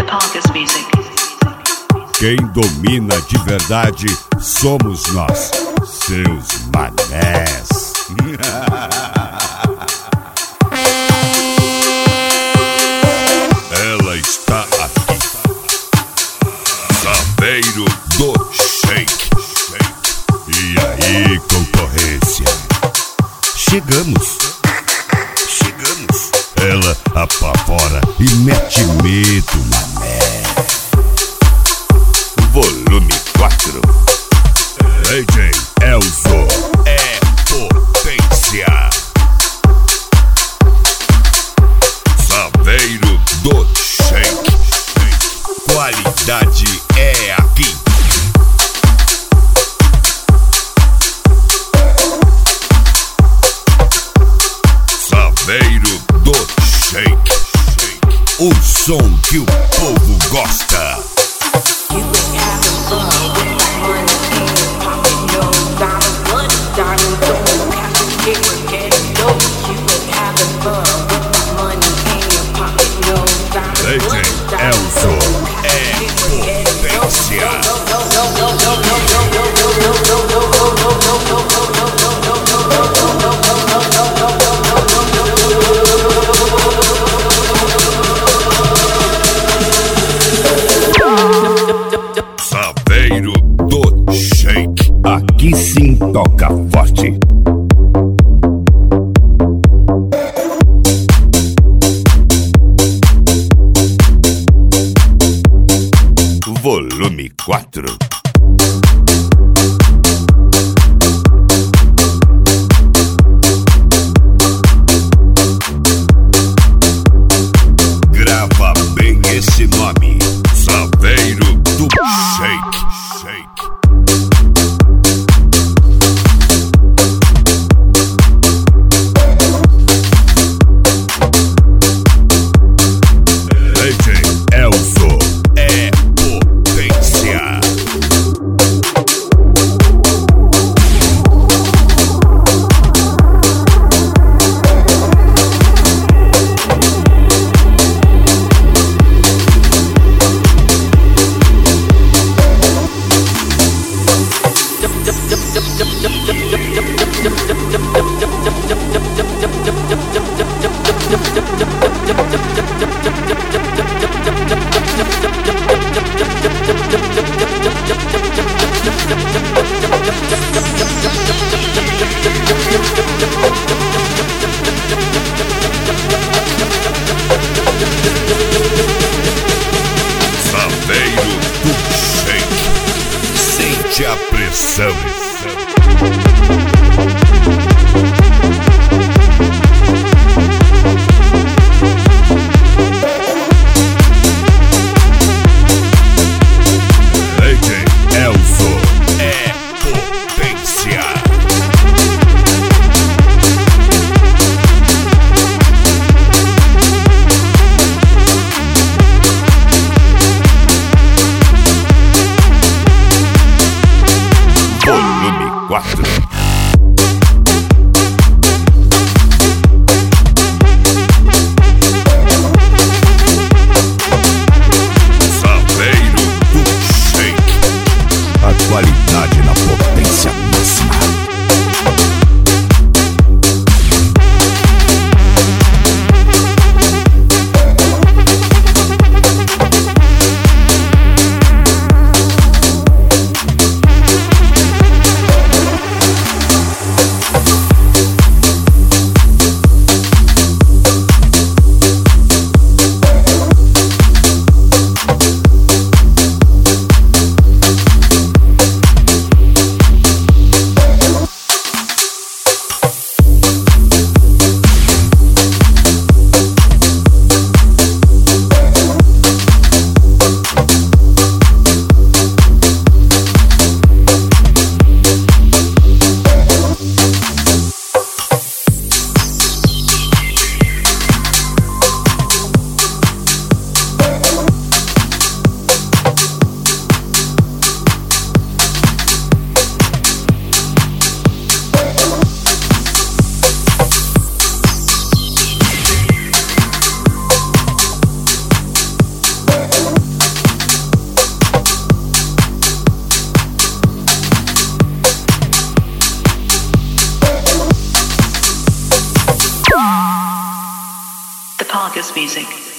Quem domina de verdade somos nós, seus manés. Ela está aqui, Saveiro do Shake. E aí, concorrência? Chegamos. Ela apavora e mete medo, mané. Volume 4. DJ Elzo é potência. Saveiro do Shake. Qualidade é aqui. Saveiro do Shake. O som que o povo gosta. DJ Elzo é potência. Saveiro do Shake. Aqui sim toca forte. Volume 4. Grava bem esse nome, Saveiro do Shake. DJ Elzo é potência. Saveiro do Shake. Sente a pressão. DJ Elzo é potência. Volume Pargas Music.